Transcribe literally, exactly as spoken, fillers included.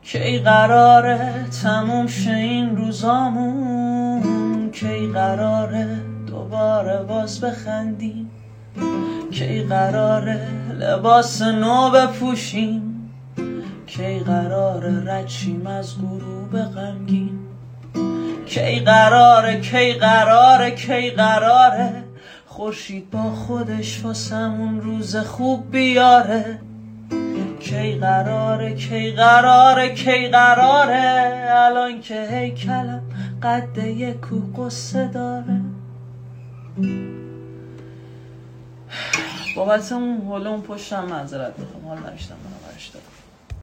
کی قراره تموم شه این روزامون، کی قراره دوباره باز بخندیم، کی قراره لباس نو بپوشیم، کی قراره رد شیم از غروب غمگین، کی قراره کی قراره کی قراره خورشید با خودش واسمون روز خوب بیاره، کی قراره کی قراره کی قراره الان که هیکلم قد یک کوه قصه داره. بابت اون هلون پشتم معذرت میخوام، حال نوشتم منو برش دارم.